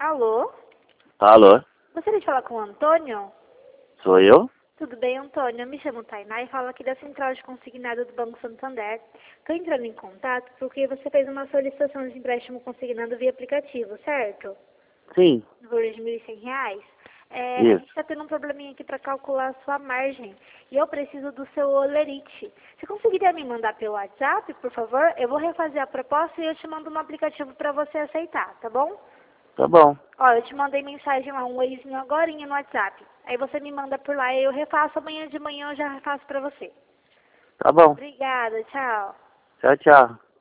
Alô? Alô, Gostaria de falar com o Antônio? sou eu? Tudo bem, Antônio? Eu me chamo Tainá e falo aqui da Central de Consignado do Banco Santander. Estou entrando em contato porque você fez uma solicitação de empréstimo consignado via aplicativo, certo? Sim, No valor de R$ 1.100. A gente isso. está tendo um probleminha aqui para calcular a sua margem e eu preciso do seu olerite. Você conseguiria me mandar pelo WhatsApp, por favor? Eu vou refazer a proposta e eu te mando no aplicativo para você aceitar, tá bom? Tá bom, Ó, eu te mandei mensagem lá, um oizinho agorinha no WhatsApp. Aí você me manda por lá e eu refaço amanhã de manhã, eu já refaço pra você. tá bom. Obrigada, tchau. Tchau, tchau.